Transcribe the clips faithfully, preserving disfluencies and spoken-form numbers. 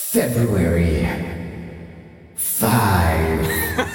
February five.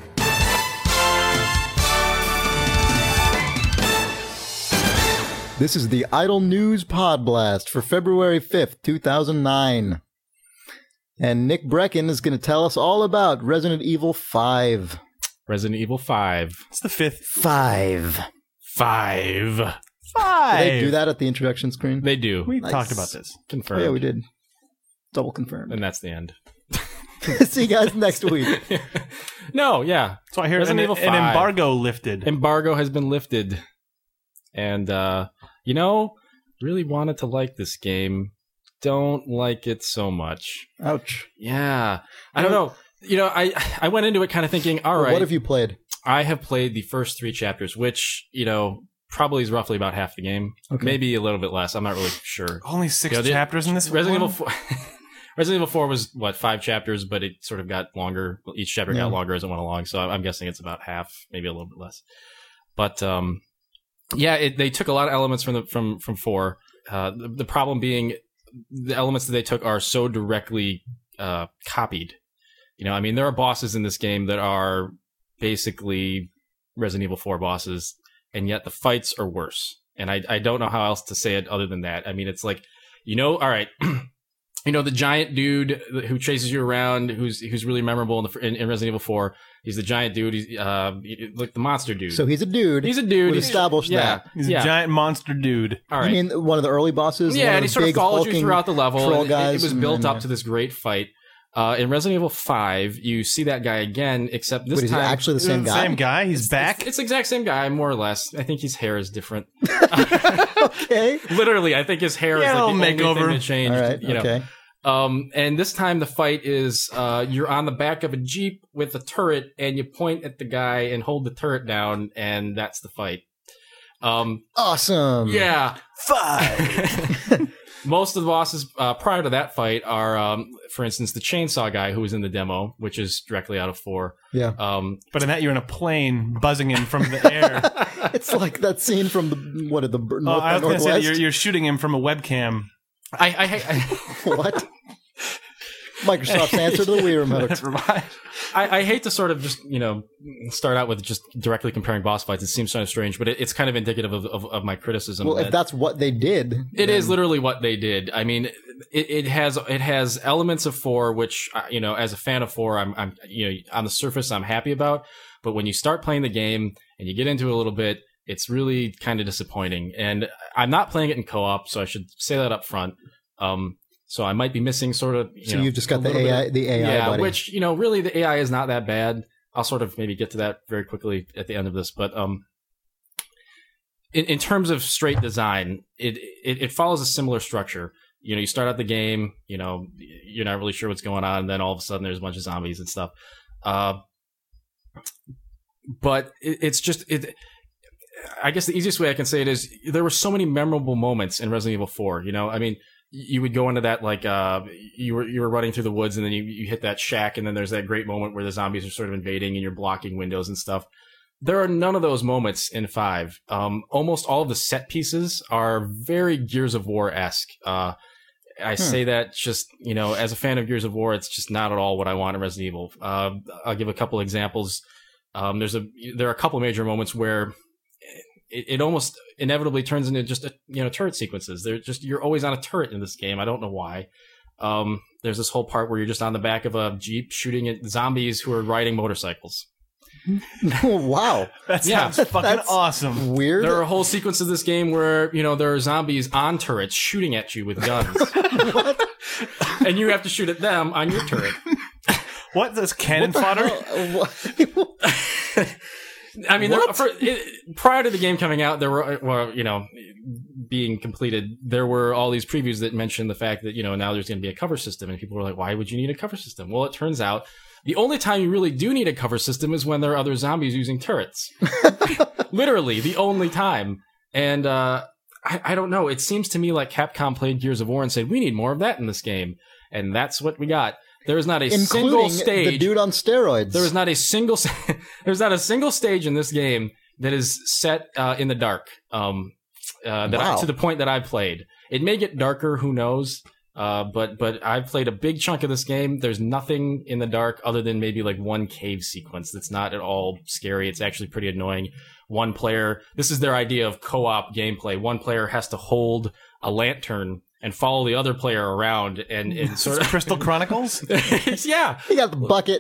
This is the Idle News Pod Blast for February fifth, two thousand nine. And Nick Brecken is going to tell us all about Resident Evil five. Resident Evil five. It's the fifth. Five. Five. Five. Did they do that at the introduction screen? They do. We Nice. talked about this. Confirmed. Oh, yeah, we did. Double confirmed. And that's the end. See you guys next week. No, yeah. So I hear Resident an, Evil an five. embargo lifted. Embargo has been lifted. And, uh, you know, really wanted to like this game. Don't like it so much. Ouch. Yeah. I don't know. You know, I I went into it kind of thinking, all right. What have you played? I have played the first three chapters, which, you know, probably is roughly about half the game. Okay. Maybe a little bit less. I'm not really sure. Only six You know, the- chapters in this Resident one? Evil four Resident Evil four was, what, five chapters, but it sort of got longer. Each chapter Yeah. got longer as it went along, so I'm guessing it's about half, maybe a little bit less. But, um, yeah, it, they took a lot of elements from the, from, from four. Uh, the, the problem being the elements that they took are so directly uh, copied. You know, I mean, there are bosses in this game that are basically Resident Evil four bosses, and yet the fights are worse. And I, I don't know how else to say it other than that. I mean, it's like, you know, all right, you know, the giant dude who chases you around, who's who's really memorable in, the, in, in Resident Evil four. He's the giant dude. He's uh, like the monster dude. So he's a dude. He's a dude. We He's- established yeah, that. He's yeah. a giant monster dude. All right. You mean one of the early bosses? Yeah, One and he of the sort of big, followed you hulking throughout the level. troll It- guys it, was and built then, up yeah. to this great fight. Uh, in Resident Evil five, you see that guy again, except this Wait, is time he actually the same The guy? Same guy. He's back. It's, it's the exact same guy, more or less. I think his hair is different. Okay. Literally, I think his hair Yeah, is like the a only little thing makeover. that changed. All right. You know. Okay. Um, and this time the fight is uh, you're on the back of a Jeep with a turret, and you point at the guy and hold the turret down, and that's the fight. Um, Awesome. yeah. Five. Most of the bosses uh, prior to that fight are, um, for instance, the chainsaw guy who was in the demo, which is directly out of four. Yeah. Um, But in that, you're in a plane buzzing in from the air. It's like that scene from the, what, the North Oh, I was by going to say that Northwest? you're, you're shooting him from a webcam. I, I, I, What? Microsoft's answer to the Wii remote. Never mind. I, I hate to sort of just, you know, start out with just directly comparing boss fights. It seems kind of strange, but it, it's kind of indicative of, of, of my criticism. Well, that if that's what they did, it then- is literally what they did. I mean, it, it has it has elements of four, which, uh, you know, as a fan of four, I'm, I'm, you know, on the surface, I'm happy about. But when you start playing the game and you get into it a little bit, it's really kind of disappointing. And I'm not playing it in co-op, so I should say that up front. Um, so I might be missing sort of. You So know, you've just got a the little bit A I, of- the A I yeah, buddy. which, you know, really the A I is not that bad. I'll sort of maybe get to that very quickly at the end of this, but um, in in terms of straight design, it, it it follows a similar structure. You know, you start out the game, you know, you're not really sure what's going on, and then all of a sudden there's a bunch of zombies and stuff. Uh, but it, it's just it. I guess the easiest way I can say it is there were so many memorable moments in Resident Evil four. You know, I mean, you would go into that like uh, you were you were running through the woods and then you, you hit that shack and then there's that great moment where the zombies are sort of invading and you're blocking windows and stuff. There are none of those moments in five. Um, almost all of the set pieces are very Gears of War-esque. Uh, I Hmm. say that just, you know, as a fan of Gears of War, it's just not at all what I want in Resident Evil. Uh, I'll give a couple examples. Um, there's a there are a couple major moments where it, it almost inevitably turns into just a, you know, turret sequences. They're just you're always on a turret in this game. I don't know why. Um, there's this whole part where you're just on the back of a Jeep shooting at zombies who are riding motorcycles. Wow. That Yeah. sounds fucking That's awesome. Weird. There are whole sequences of this game where, you know, there are zombies on turrets shooting at you with guns. And you have to shoot at them on your turret. What? That's cannon What the fodder? hell? What? I mean, there, What? for, it, prior to the game coming out, there were, well, you know, being completed, there were all these previews that mentioned the fact that, you know, now there's going to be a cover system. And people were like, why would you need a cover system? Well, it turns out the only time you really do need a cover system is when there are other zombies using turrets. Literally, the only time. And uh, I, I don't know. It seems to me like Capcom played Gears of War and said, we need more of that in this game. And that's what we got. There is not a single Including stage. the dude on steroids. There is not a single. There's not a single stage in this game that is set uh, in the dark. Um, uh, that Wow. I, to the point that I played. It may get darker. Who knows? Uh, but but I've played a big chunk of this game. There's nothing in the dark other than maybe like one cave sequence that's not at all scary. It's actually pretty annoying. One player, this is their idea of co-op gameplay. One player has to hold a lantern and follow the other player around and, and sort of Crystal Chronicles. Yeah, You got the bucket.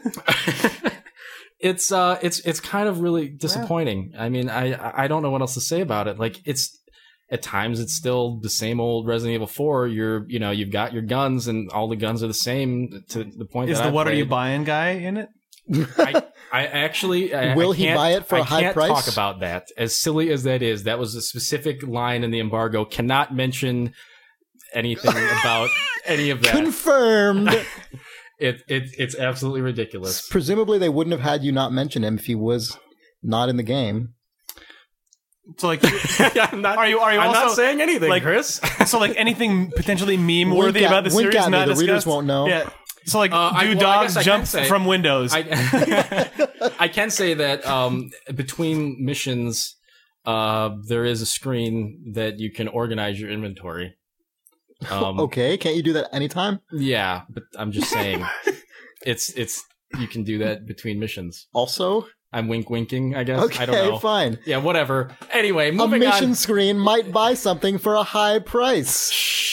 it's uh it's it's kind of really disappointing. I mean, I I don't know what else to say about it. Like it's. At times, it's still the same old Resident Evil four. You're, you know, you've got your guns, and all the guns are the same. To the point Is that the I what played. are you buying guy in it? I, I actually I, Will I he can't- buy it for I a high can't price? Talk about that. As silly as that is, that was a specific line in the embargo. Cannot mention anything about any of that. Confirmed. It it it's absolutely ridiculous. Presumably, they wouldn't have had you not mention him if he was not in the game. So like, I'm not, are you are you I'm also not saying anything, like Chris. so like anything potentially meme worthy Wink at- about the wink series at me, not the readers discussed? won't know. Yeah. So like, Uh, I- do well, I dogs guess I can jump say- from windows? I, I can say that um, between missions, uh, there is a screen that you can organize your inventory. Um, Okay, can't you do that anytime? Yeah, but I'm just saying, it's it's you can do that between missions. Also, I'm wink winking, I guess. okay, I don't know. fine. Yeah, whatever. Anyway, A moving mission on. screen might buy something for a high price.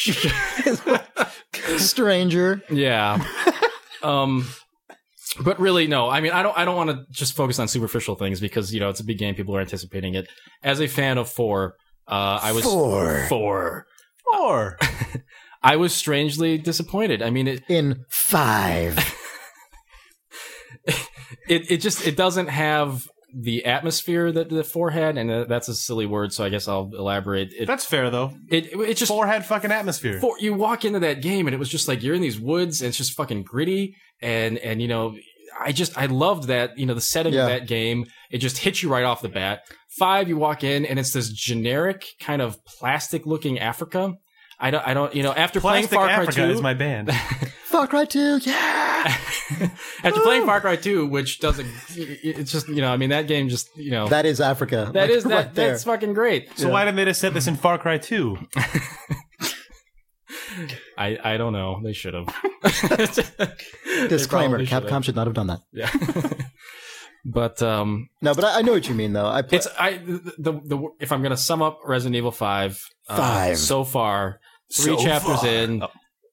Stranger. Yeah. um, but really, no. I mean, I don't. I don't want to just focus on superficial things because you know it's a big game. People are anticipating it. As a fan of four, uh, I was Four. Four. Or I was strangely disappointed. I mean, it In five. it it just it doesn't have the atmosphere that the four had, and that's a silly word, so I guess I'll elaborate. It that's fair though. it it just Four had fucking atmosphere. four, you walk into that game and it was just like you're in these woods and it's just fucking gritty and and you know I just I loved that you know the setting Yeah. of that game. It just hits you right off the bat. Five, you walk in and it's this generic kind of plastic looking Africa. I don't I don't you know after Plastic playing Far Cry Africa two is my band. Far Cry two, yeah! after playing Far Cry two, which doesn't it's just you know I mean that game just you know That is Africa. that Like, is that right there. that's fucking great. So why didn't they just set this in Far Cry two? I I don't know. They should have. Disclaimer, They probably should Capcom have. should not have done that. Yeah. But um, No, but I, I know what you mean, though. I play, it's I the, the the if I'm gonna sum up Resident Evil Five, uh, Five. so far, three So chapters far. in,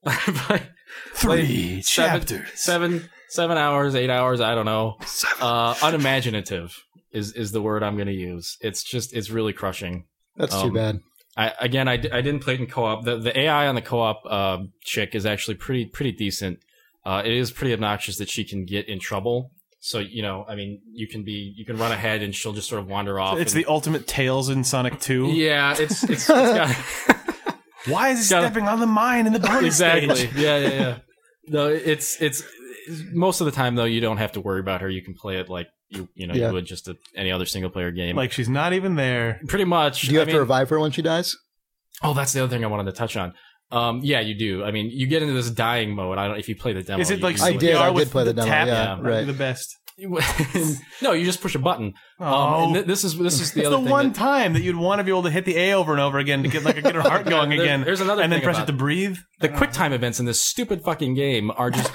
Three seven, chapters. seven seven hours, eight hours, I don't know. Uh, unimaginative is is the word I'm gonna use. It's just it's really crushing. That's too um, bad. I again I, I didn't play it in co-op. The the A I on the co-op uh, chick is actually pretty pretty decent. Uh, it is pretty obnoxious that she can get in trouble. So you know, I mean, you can be you can run ahead and she'll just sort of wander off. It's and, the ultimate Tails in Sonic two. yeah, it's it's, it's got Why is he Gotta- stepping on the mine in the bonus exactly stage? yeah yeah yeah. No, it's it's most of the time though you don't have to worry about her. You can play it like you you know Yeah. you would just a, any other single player game. Like she's not even there. pretty much. Do you I have mean, to revive her when she dies? Oh, that's the other thing I wanted to touch on. Um, yeah, you do. I mean, you get into this dying mode. I don't if you play the demo. Is it you- like you I do did, it. C P R I with did play the demo, tap? yeah, That'd right. be the best. no, you just push a button. Um, Oh. and th- this is this is the It's other the thing. one that- time that you'd want to be able to hit the A over and over again to get like get her heart going There- again. there's another and then thing press about it to breathe. the quick time events in this stupid fucking game are just.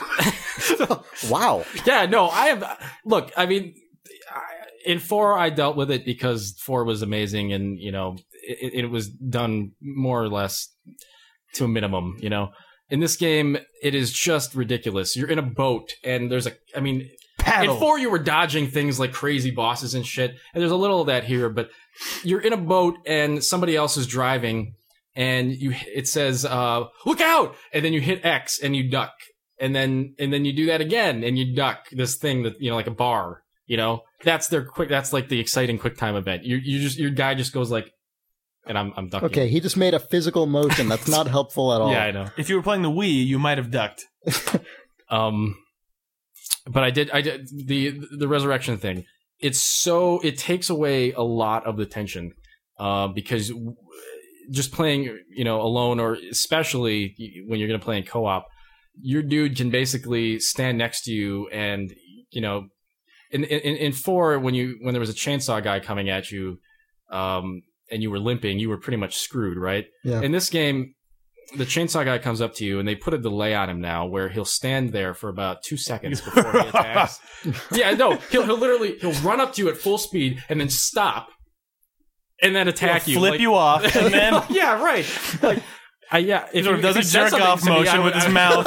Wow. yeah, no, I have. Look, I mean, I, in four, I dealt with it because four was amazing, and you know, it, it was done more or less to a minimum. You know, in this game, it is just ridiculous. You're in a boat, and there's a. I mean. Paddle. In four, you were dodging things like crazy bosses and shit, and there's a little of that here. But you're in a boat, and somebody else is driving, and you it says uh, "Look out!" and then you hit X and you duck, and then and then you do that again and you duck this thing that you know like a bar. You know that's their quick. That's like the exciting quick time event. You you just your guy just goes like, and I'm I'm ducking. Okay, he just made a physical motion. That's not helpful at all. Yeah, I know. If you were playing the Wii, you might have ducked. Um, but I did, I did the the resurrection thing. It's so it takes away a lot of the tension, uh, because w- just playing, you know, alone or especially when you're going to play in co-op, your dude can basically stand next to you, and you know, in in in four when you when there was a chainsaw guy coming at you, um, and you were limping, you were pretty much screwed, right? Yeah. In this game, the chainsaw guy comes up to you, and they put a delay on him now, where he'll stand there for about two seconds before he attacks. Yeah, no, he'll he'll literally he'll run up to you at full speed and then stop, and then attack He'll you, flip like, you off, and then yeah, right. Like, I, yeah, if he sort of does a jerk off motion me, with would, his mouth.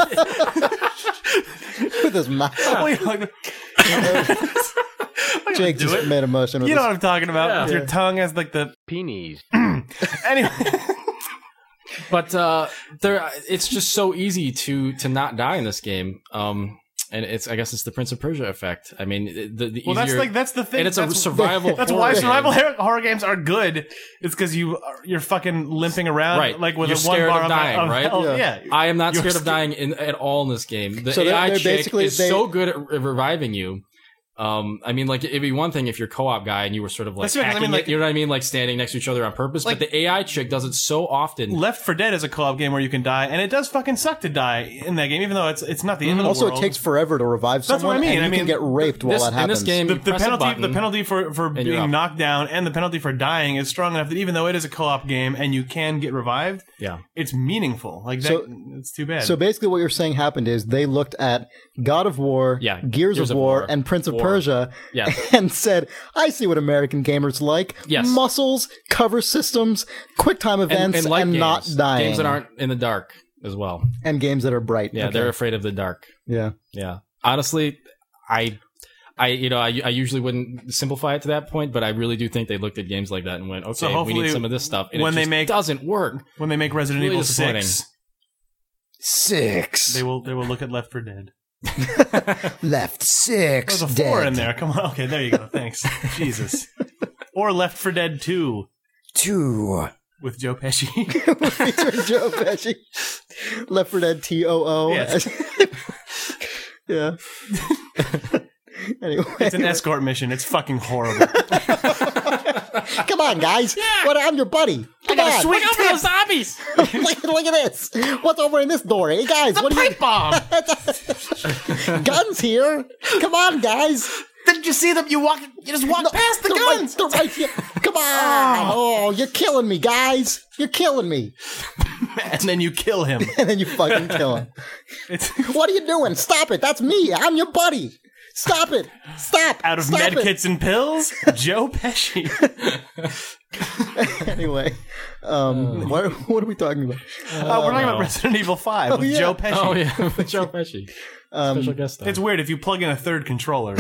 With his mouth. Wait, like, Jake just it. made a motion with you his know what I'm talking about? Yeah. With your tongue as like the Peenies. anyway. But uh, there, it's just so easy to to not die in this game. Um, and it's I guess it's the Prince of Persia effect. I mean, the, the Well, that's easier, like that's the thing. and it's that's, a survival. That's horror why game. survival horror horror games are good. It's because you are- you're fucking limping around, Right. like with You're a one scared bar of dying, of right? health. Yeah. Yeah. I am not You're scared of scared- dying in, at all in this game. The So they're- A I they're chick basically- is they- so good at re- reviving you. Um, I mean, like it'd be one thing if you're co-op guy and you were sort of like That's right, 'cause I hacking mean, like- it, you know what I mean, like standing next to each other on purpose. Like- but the A I chick does it so often. Left four Dead is a co-op game where you can die, and it does fucking suck to die in that game, even though it's it's not the end of the Also, world. it takes forever to revive That's what someone, I mean. and you I mean, can get raped while this- that in happens. this game, the, you the press a penalty button the penalty for, for you're being up. knocked down and the penalty for dying is strong enough that even though it is a co-op game and you can get revived, Yeah. it's meaningful. Like that, So- it's too bad. So basically, what you're saying happened is they looked at God of War, Yeah, Gears, Gears of of War, War, and Prince of War. Persia, Yeah. and said, "I see what American gamers like: Yes. muscles, cover systems, QuickTime And, events, and, and, light games. not dying, Games that aren't in the dark as well. and games that are bright." Yeah, Okay. they're afraid of the dark. yeah. Yeah. Honestly, I, I, you know, I, I usually wouldn't simplify it to that point, but I really do think they looked at games like that and went, okay, So we hopefully need some of this stuff. And when it they just make- doesn't work. when they make Resident Really Evil disappointing. six, Six they will they will look at Left four Dead. left, six. There's a four dead. in there. Come on. Okay, there you go. Thanks. Jesus. Or Left four Dead two Two. with Joe Pesci. Featuring Joe Pesci. Left four Dead T O O. Yes. Yeah. Anyway, It's an escort mission. It's fucking horrible. come on, guys. What? I'm your buddy. Come on. Swing over those zombies! look, look at this. What's over in this door? Hey, guys. What are you? bomb. Guns here. Come on, guys. Didn't you see them? You walk. You just walk past the They're guns. Right, they're right here. Come on. Oh, you're killing me, guys. You're killing me. And then you kill him. And then you fucking kill him. It's What are you doing? Stop it. That's me. I'm your buddy. Stop it. Stop. out of Stop med it. kits and pills. Joe Pesci. Anyway, um, what, what are we talking about? Uh, we're talking about Resident Evil five with yeah. Joe Pesci. Oh, yeah, with Joe Pesci. Um, Special guest star. It's weird if you plug in a third controller.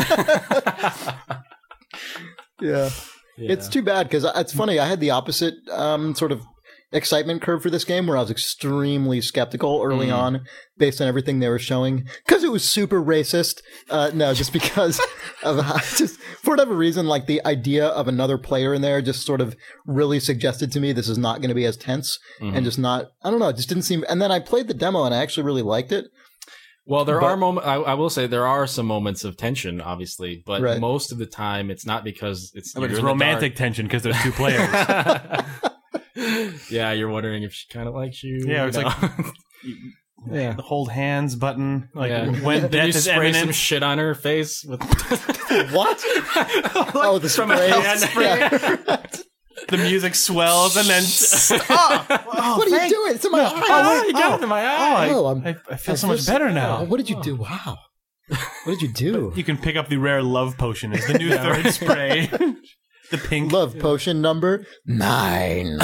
Yeah. It's too bad because it's funny. I had the opposite um, sort of excitement curve for this game where I was extremely skeptical early Mm. on based on everything they were showing because it was super racist. Uh, no, just because of how, just for whatever reason, like the idea of another player in there just sort of really suggested to me this is not going to be as tense Mm-hmm. and just not, I don't know, it just didn't seem. And then I played the demo and I actually really liked it. Well, there But- are moments. I, I will say there are some moments of tension, obviously, but Right. most of the time it's not because it's. But you're it's in the romantic tension because there's two players. dark. Yeah, you're wondering if she kind of likes you. Yeah, it's you know? Yeah, the hold hands button. Like Yeah. when Then death you is spray some imminent. shit on her face with What? Oh, the from a spray. hand spray. Yeah. The music swells and then stop. Oh, What are you thank- doing? It's in my eye. Oh, you got oh, it in my Oh, eye. I, Oh, I'm- I, I feel I so feel much so- better Oh, now. what did you do? Wow. What did you do? You can pick up the rare love potion as the new third spray. The pink. Love potion number nine.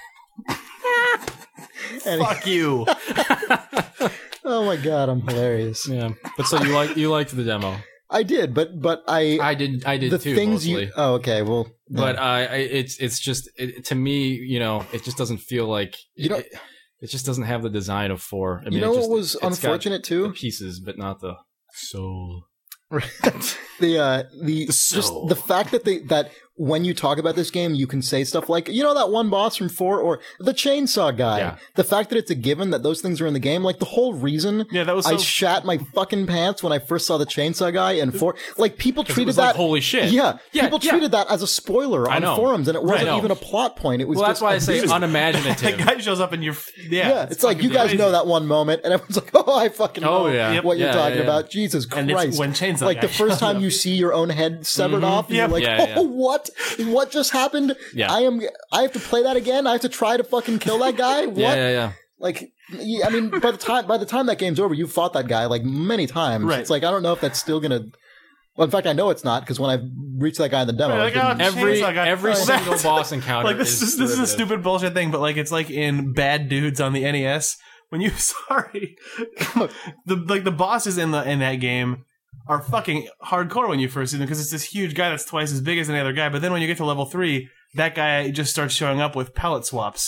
And- Fuck you. oh my god, I'm hilarious. Yeah, but so you like you liked the demo? I did, but but I, I did. I did the too. things mostly. you. Oh, okay. Well, But yeah. I, I, it's it's just it, to me, you know, it just doesn't feel like You know- it, it just doesn't have the design of four. I mean, you know it what just, was it's got unfortunate the too? pieces, but not the soul. the uh the, just soul. the fact that they that when you talk about this game, you can say stuff like, you know, that one boss from four or the chainsaw guy. Yeah. The fact that it's a given that those things are in the game, like the whole reason Yeah, that was I so- shat my fucking pants when I first saw the chainsaw guy in four. Like people It treated was that like, holy shit. Yeah, Yeah, people yeah. treated that as a spoiler I on know. forums, and it wasn't know. even a plot point. It was Well, just that's why I a say given. unimaginative. That guy shows up and you're. Yeah. Yeah, it's, like you guys crazy. know that one moment, and everyone's like, "Oh, I fucking know Oh, yeah. what you're Yeah, talking yeah, yeah. about." Jesus And it's Christ! when Chainsaw like the Guy first shows time up. you see your own head severed off, and Yep. you're like, Yeah, yeah. "Oh, what? What just happened? Yeah. I am. I have to play that again. I have to try to fucking kill that guy. What? Yeah, yeah, yeah. Like, yeah, I mean, by the time by the time that game's over, you've fought that guy like many times. Right. It's like I don't know if that's still gonna. Well, in fact, I know it's not because when I reached that guy in the demo, Right, like, I oh, didn't- Every Chainsaw guy. every Oh, single that's- boss encounter. Like this is this is a derivative. stupid bullshit thing, but like it's like in Bad Dudes on the N E S when you sorry, the like the bosses in the in that game are fucking hardcore when you first see them because it's this huge guy that's twice as big as any other guy. But then when you get to level three, that guy just starts showing up with palette swaps.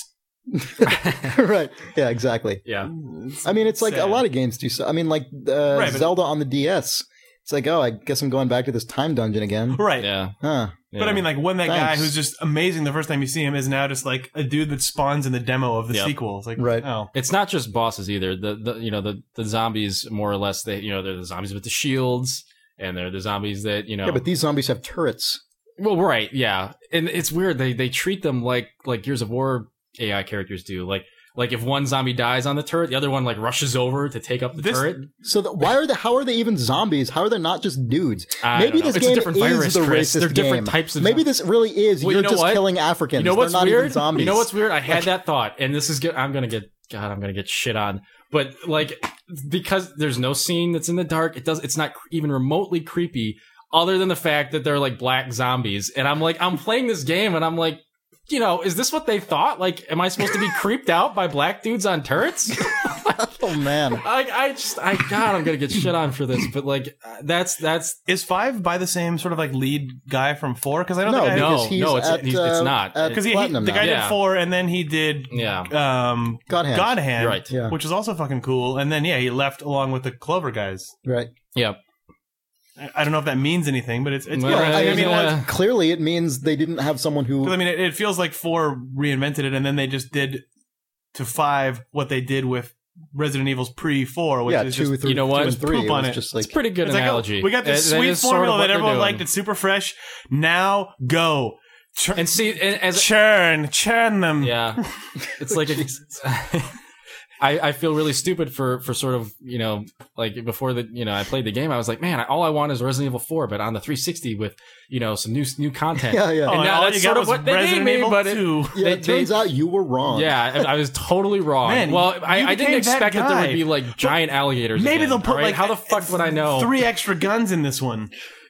right? Yeah, exactly. Yeah. I mean, it's like sad. a lot of games do. So, I mean, like uh, Right, but- Zelda on the D S. It's like, oh, I guess I'm going back to this time dungeon again. Right. Yeah. Huh. But I mean, like when that guy Thanks. who's just amazing the first time you see him is now just like a dude that spawns in the demo of the Yep. sequel. It's like, Right. oh, It's not just bosses either. The the you know the the zombies more or less they you know they're the zombies with the shields and they're the zombies that you know. Yeah, but these zombies have turrets. Well, right, yeah, and it's weird. They they treat them like like Gears of War A I characters do. Like like if one zombie dies on the turret, the other one like rushes over to take up the This- turret. So the, why are they? How are they even zombies? How are they not just dudes? I Maybe don't know. this It's a game different is virus, the Chris. racist They're different game. types of Maybe zombies. this really is. Well, You're you know just what? killing Africans. You know what's They're not weird? even zombies. You know what's weird? I had that thought, and this is good. I'm gonna get God. I'm gonna get shit on. But like because there's no scene that's in the dark. It does. It's not cr- even remotely creepy. Other than the fact that they're like black zombies, and I'm like, I'm playing this game, and I'm like, you know, is this what they thought? Like, am I supposed to be creeped out by black dudes on turrets? Oh man. I, I just, I God, I'm gonna get shit on for this, but like, uh, that's that's is five by the same sort of like lead guy from four? Because I don't No, think I no, because he's no, it's- at, he's- it's uh, not. at because he, he- Platinum the now. guy Yeah. did four and then he did yeah. um God Hand. God Hand, Right. Yeah. which is also fucking cool. And then yeah, he left along with the Clover guys. Right. Yeah. I I don't know if that means anything, but it's it's Well, good. I, I, mean, mean, yeah. like, clearly it means they didn't have someone who. 'cause, I mean, it, it feels like four reinvented it, and then they just did to five what they did with Resident Evil's pre four, which yeah, is two, just three, you know what? two and three. Poop it on was it. just like It's a pretty good it's like, oh, analogy. we got That- this that sweet is sort of formula what that they're everyone doing. liked. It's super fresh. Now go. Churn, And see, and as churn, churn them. yeah, it's like a, I I feel really stupid for for sort of you know like before the you know I played the game I was like man all I want is Resident Evil four but on the three sixty with you know some new new content. Yeah, yeah. Oh, And and now all that's you sort got of was what they gave Resident me, Evil but it- two. yeah, they- it turns they- out you were wrong. Yeah, I, I was totally wrong. Man, well, I, you I didn't became that expect that, there guy. would be like giant alligators. Maybe again, they'll put all right? like how the fuck would I know? three extra guns in this one.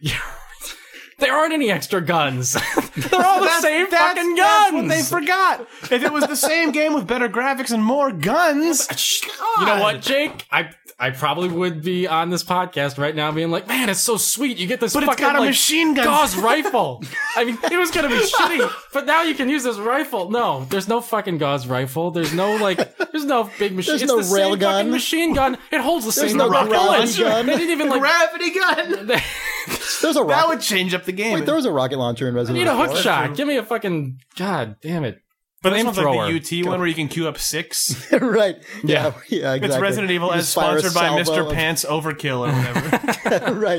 There aren't any extra guns. They're all the That's- same that's- fucking that's guns. what they forgot. If it was the same game with better graphics and more guns, You know what, Jake? I I probably would be on this podcast right now being like, man, it's so sweet. You get this But it's fucking got a like, machine gun. Gauss rifle. I mean, it was gonna be shitty, but now you can use this rifle. No, there's no fucking Gauss rifle. There's no like, there's no big machine. There's it's no the same rail fucking gun. machine gun. It holds the There's same no rocket gravity launcher. gun. They didn't even like. gravity gun. They, There's a That rocket. would change up the game. Wait, there was a rocket launcher in I Resident need a Evil hook four. shot. Give me a fucking god damn it. but this one's like flamethrower. the U T one where you can queue up six. right. Yeah. Yeah, yeah, exactly. It's Resident Evil You as just fire a sponsored by salvo Mister of- Pants Overkill or whatever. right.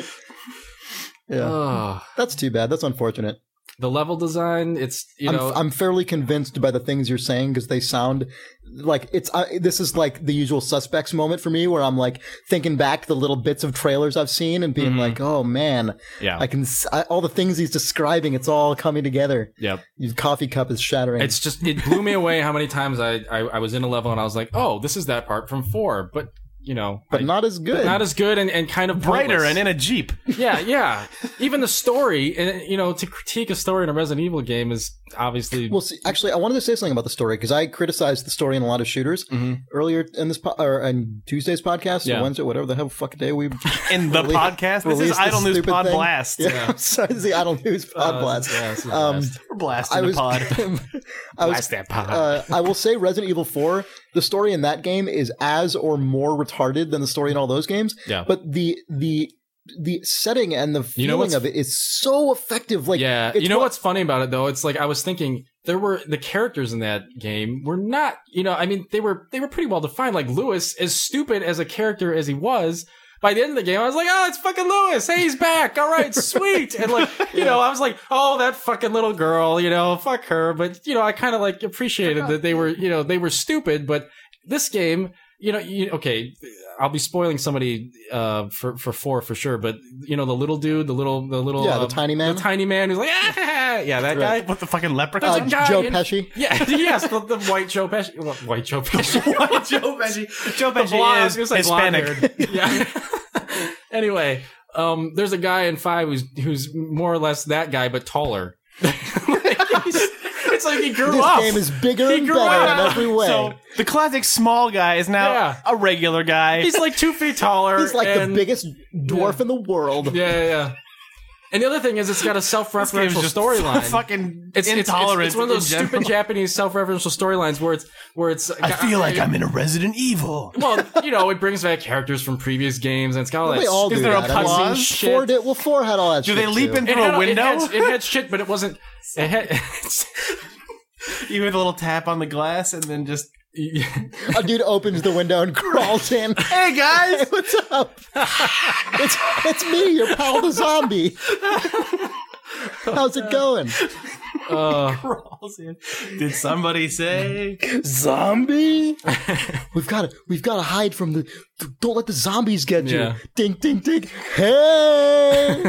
Yeah. Ugh. That's too bad. That's unfortunate. The level design, it's you I'm, know, I'm fairly convinced by the things you're saying because they sound like it's. Uh, this is like the usual suspects moment for me, where I'm like thinking back the little bits of trailers I've seen and being Mhm. like, "Oh man, yeah, I can s I all the things he's describing. It's all coming together. yep. Your coffee cup is shattering." It's just it blew me away how many times I, I I was in a level and I was like, oh, this is that part from four, but you know, but I- not as good. not as good and, and kind of Brighter pointless. and in a Jeep. yeah, yeah. Even the story, and you know, to critique a story in a Resident Evil game is obviously Well, see, actually, I wanted to say something about the story because I criticized the story in a lot of shooters Mhm. earlier in this po- or in Tuesday's podcast Yeah. or Wednesday, whatever the hell fucking day we In the Release- podcast, this is release Idle News stupid Pod thing. Blast. Yeah, Yeah. I'm sorry, it's the Idle News Pod uh, Blast. Yeah, this is Um, blast. We're blasting I the was, pod. I was Blast that pod. uh, I will say Resident Evil four, the story in that game is as or more retarded than the story in all those games. Yeah. But the the the setting and the You know feeling what's- of it is so effective. Like, yeah, it's you know what- what's funny about it though? It's like I was thinking there were the characters in that game were not, you know, I mean they were they were pretty well defined. Like Lewis, as stupid as a character as he was, by the end of the game, I was like, oh, it's fucking Lewis. Hey, he's back. All right, sweet. And like, you know, I was like, oh, that fucking little girl, you know, fuck her. But you know, I kind of like appreciated that they were, you know, they were stupid. But this game, you know, you, okay, I'll be spoiling somebody uh, for for four for sure. But you know, the little dude, the little, the little, Yeah, the uh, tiny man? the tiny man who's like, ah, guy. Yeah, that guy. What the fucking Uh, leprechaun? guy Joe in- Pesci. Yeah, yes, the, the white Joe Pesci. Well, white Joe Pesci. Joe Pesci. Joe The Pesci blonde- I is was gonna say blonde Hispanic. haired. Yeah. Anyway, um, there's a guy in five who's who's more or less that guy but taller. He's- it's like he grew This up. game is bigger He and grew better up. in every way. So the classic small guy is now Yeah. a regular guy. He's like two feet taller. He's like and, the biggest dwarf in the world. Yeah, yeah, yeah. And the other thing is, it's got a This game is self-referential just storyline. fucking It's, it's, it's, intolerant. it's one of those in general. stupid Japanese self-referential storylines where it's where it's. I feel like I'm in a Resident Evil. Well, you know, it brings back characters from previous games, and it's got all Well, that. they all Is do there a that. I mean, pause? shit. Four did, well, four had all that Do shit they leap too. in It through had, a window? It had, it had shit, but it wasn't. It had. You hear the little tap on the glass and then just, A dude opens the window and crawls in. hey guys! Hey, what's up? it's it's me, your pal the zombie. How's it going? uh, Crawls in. Did somebody say? Zombie? We've got to we've got to hide from the. Don't let the zombies get you. Yeah. Ding ding ding. Hey!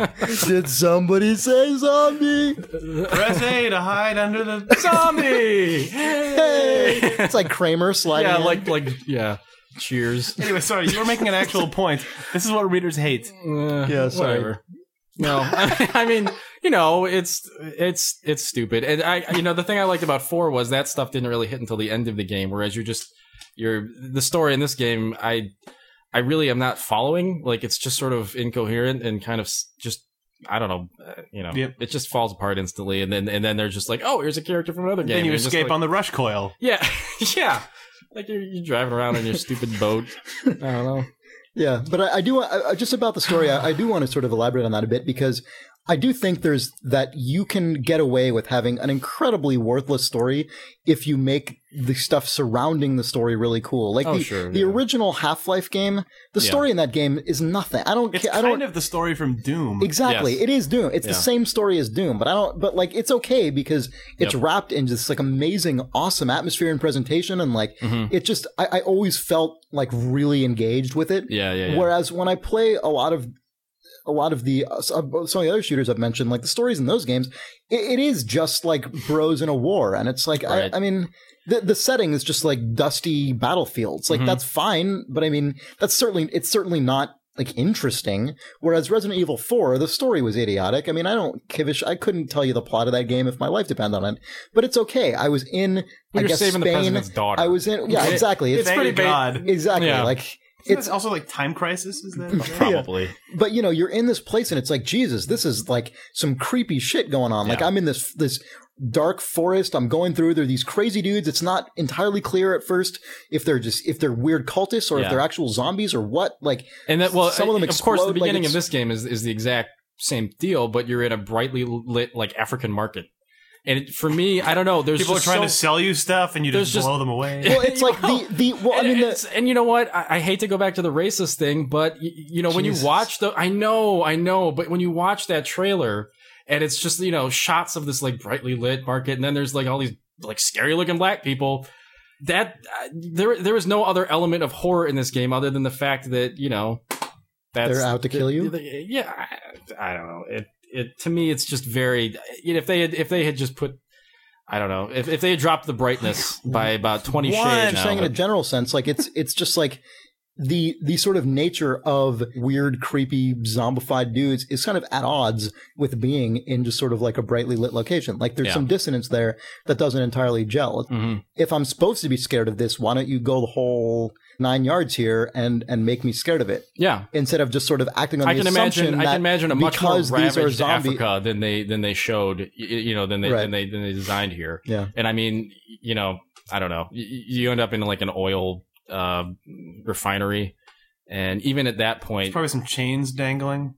Did somebody say zombie? Press A to hide under the... zombie. Hey! It's like Kramer sliding. Yeah, in. like like yeah. Cheers. Anyway, sorry, you were making an actual point. This is what readers hate. Uh, Yeah, sorry. whatever. No, I mean, you know, it's it's it's stupid. And I, you know, the thing I liked about four was that stuff didn't really hit until the end of the game. Whereas you're just you're the story in this game. I I really am not following. Like it's just sort of incoherent and kind of s- just. I don't know, uh, you know, Yep. it just falls apart instantly, and then and then they're just like, oh, here's a character from another game. Then you And you're just escape like, on the rush coil. yeah, yeah, like you're, you're driving around in your stupid boat. I don't know. Yeah, but I, I do I, I- just about the story. I, I do want to sort of elaborate on that a bit because I do think there's that you can get away with having an incredibly worthless story if you make the stuff surrounding the story really cool. Like Oh, the, sure, the yeah. original Half-Life game, the Yeah. story in that game is nothing. I don't. It's ca- I kind don't. of the story from Doom. Exactly, Yes. it is Doom. It's Yeah. the same story as Doom, but I don't. But like, it's okay because it's Yep. wrapped in just like amazing, awesome atmosphere and presentation, and like Mhm. it just. I, I always felt like really engaged with it. Yeah, yeah, yeah. Whereas when I play a lot of a lot of the uh, some of the other shooters I've mentioned, like the stories in those games, it, it is just like bros in a war, and it's like Right. I, I mean. The the setting is just like dusty battlefields. Like Mhm. that's fine, but I mean that's certainly it's certainly not like interesting. Whereas Resident Evil four, the story was idiotic. I mean, I don't give a sh- I couldn't tell you the plot of that game if my life depended on it. But it's okay. I was in Well, I you're guess saving the Spain. president's daughter. I was in yeah, It- exactly. It's Thank Thank pretty ba- God. exactly Yeah. like Isn't it's it also like Time Crisis? Is that? Probably. but you know, you're in this place and it's like, Jesus, this is like some creepy shit going on. Like Yeah. I'm in this this dark forest. I'm going through. There are these crazy dudes. It's not entirely clear at first if they're just if they're weird cultists or Yeah. if they're actual zombies or what. Like And that, well, some of them of course, the explode, like beginning of it's- this game is, is the exact same deal, but you're in a brightly lit, like, African market. And it, for me, I don't know. There's People are just trying so, to sell you stuff and you there's just just- blow them away. well, it's like the the well, I and, mean, and the, it's- and you know what? I, I hate to go back to the racist thing, but y- you know, when Jesus. you watch the, I know, I know, but when you watch that trailer and it's just, you know, shots of this like brightly lit market and then there's like all these like scary looking black people, that uh, there, there is no other element of horror in this game other than the fact that, you know, that's They're out to kill you? the- yeah. I, I don't know. It, it, to me, it's just very, you know, if they had, if they had just put, I don't know, if, if they had dropped the brightness by about twenty What? shades I'm now, saying in a but- general sense, like it's it's just like the the sort of nature of weird, creepy, zombified dudes is kind of at odds with being in just sort of like a brightly lit location. Like there's Yeah. some dissonance there that doesn't entirely gel. Mhm. If I'm supposed to be scared of this, why don't you go the whole nine yards here and and make me scared of it Yeah. instead of just sort of acting on I the can assumption imagine. I that can imagine a much more because these are ravaged zombie. Africa than they than they showed. y- You know, than they Right. than they than they designed here. Yeah. And I mean, you know, I don't know. You, you end up in like an oil uh, refinery, and even at that point, Probably some chains dangling.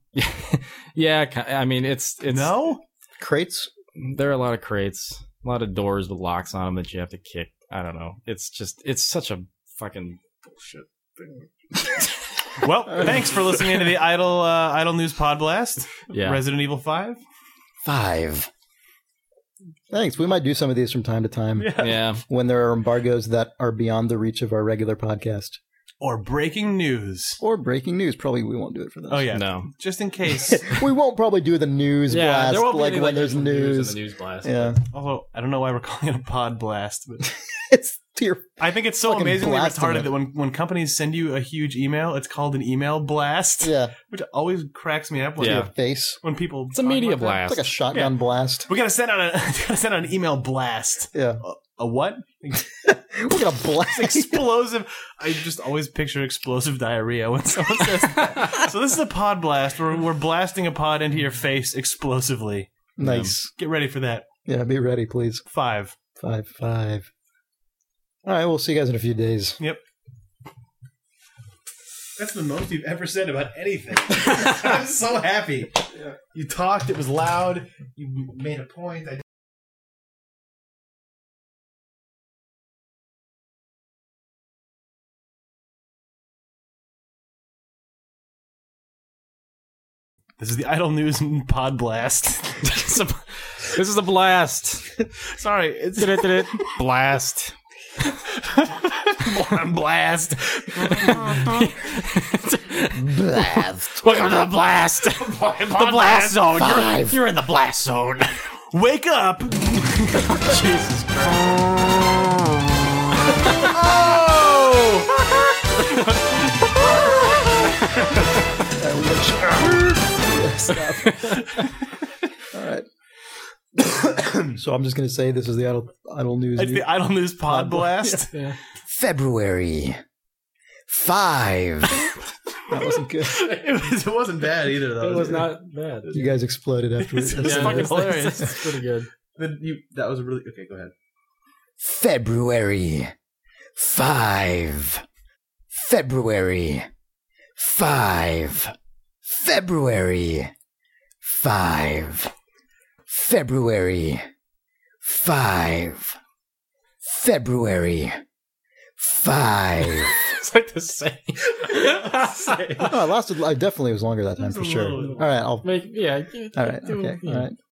yeah. ki- I mean, it's it's No? Crates. There are a lot of crates, a lot of doors with locks on them that you have to kick. I don't know. It's just it's such a fucking bullshit thing. Well, thanks for listening to the Idle uh, Idle News Pod Blast. Yeah. Resident Evil five. Five. Thanks. We might do some of these from time to time Yeah. when there are embargoes that are beyond the reach of our regular podcast. or breaking news. Or breaking news. Probably we won't do it for this. Oh yeah, No. just in case. We won't probably do the news Yeah, blast there won't be like any, when there's actual news news. in the news blast. Yeah. Although I don't know why we're calling it a pod blast, but It's your I think it's so Fucking amazingly blasting retarded it. that when, when companies send you a huge email, it's called an email blast, yeah, which always cracks me up when, Yeah. your face. when people It's a talk media about that. blast. It's like a shotgun blast. We gotta send out a gotta send out an email blast. Yeah. A, a what? We're gonna blast. Explosive. I just always picture explosive diarrhea when someone says that. So this is a pod blast where we're blasting a pod into your face explosively. Nice. Get ready for that. Yeah, be ready, please. Five. Five, five. All right, we'll see you guys in a few days. Yep. That's the most you've ever said about anything. I'm so happy. You talked. It was loud. You made a point. I This is the Idle News Pod Blast. This is a- this is a blast. Sorry, it's Blast. more on blast. Blast. Welcome to the blast. The blast zone. You're, you're in the blast zone. Wake up! Jesus Christ. All right. So I'm just going to say this is the idle, idle news. It's the Idle News Pod Pod Blast. February five. That wasn't good. It, was, it wasn't bad either, though. It was not bad. You guys exploded after It's it. just fucking it's- hilarious. It's pretty good. Then you, that was really okay. Go ahead. February five. February five. February five. February five. February five. It's like the same. Oh, I lasted. I definitely was longer that time It for was a sure. little- All right, I'll. Make, yeah. All right, do- okay, yeah. all right.